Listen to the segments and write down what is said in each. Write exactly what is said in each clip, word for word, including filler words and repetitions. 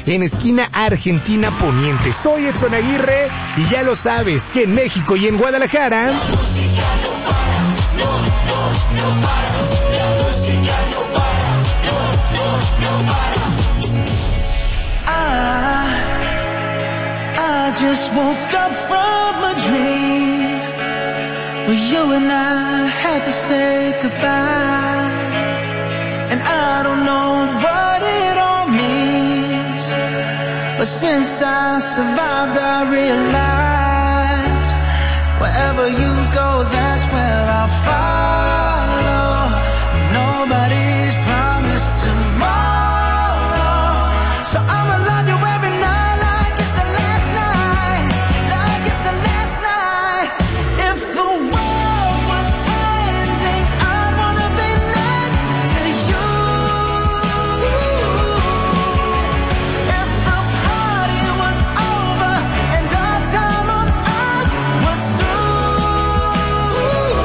en esquina Argentina Poniente. Soy Edson Aguirre y ya lo sabes que en México y en Guadalajara la música no para, no, no, no para, la música no para, no, no, no para. I, I just woke up from a dream where you and I had to say goodbye, and I don't know what it all means, but since I survived I realized wherever you go, that's where I'll follow. Nobody's promised tomorrow, so I'ma love you every night like it's the last night, like it's the last night. If the world was ending, I'd wanna be next to you. If the party was over and our time on earth was through,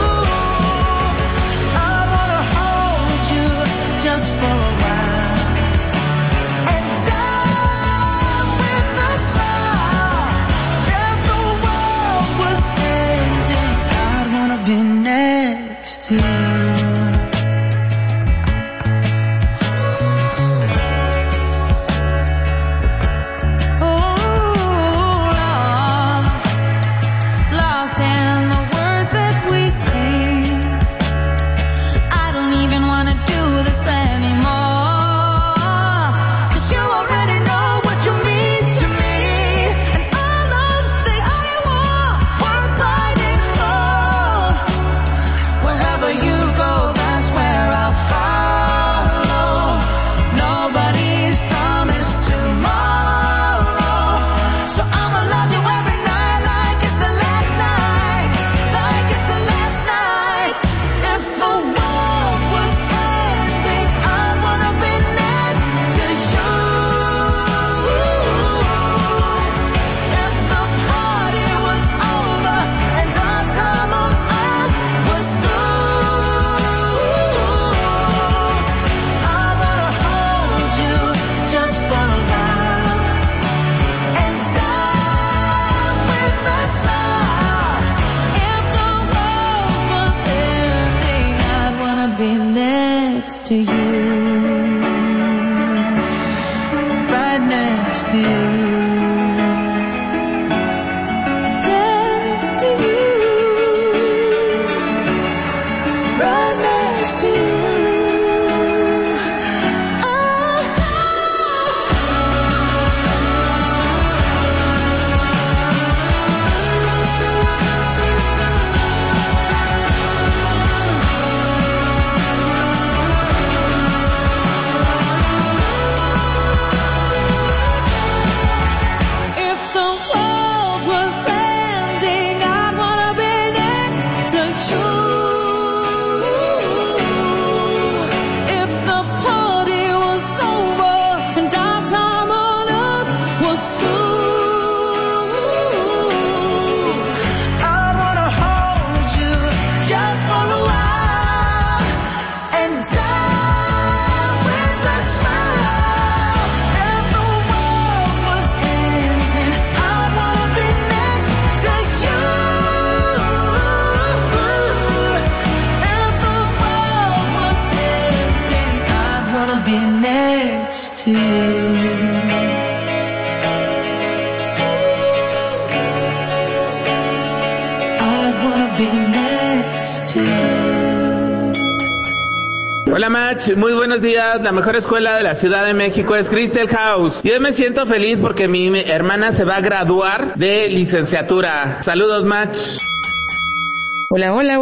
I'd wanna hold you just for a while and die with a smile. If the world was ending, I'd wanna be next to you. Lost in the words that we sing. I don't even wanna do this anymore, 'cause you already know what you mean to me, and all of the I want worth fighting for. Wherever you go, that's where I'll follow. Nobody's promised tomorrow, so I'ma love you every night like it's the last night, like it's the last night. If the world was ending, I'd wanna be next to you. If the party was over and our time on earth was through, I wanna hold you just for a while and die with a smile. If the world was ending, I'd wanna be next to you, right next to you, next to you, right next to you. Oh. If the world was ending, I'd wanna be next to you. If the party was over and our time on earth was through, I'd wanna hold you just for a while and die with a smile. If the world was ending, I'd wanna be next to you. If the world was ending, I'd wanna be next to you. I'd wanna be next to you. Hola Match, muy buenos días. La mejor escuela de la Ciudad de México es Crystal House. Y hoy me siento feliz porque mi hermana se va a graduar de licenciatura. Saludos Match. Hola, hola.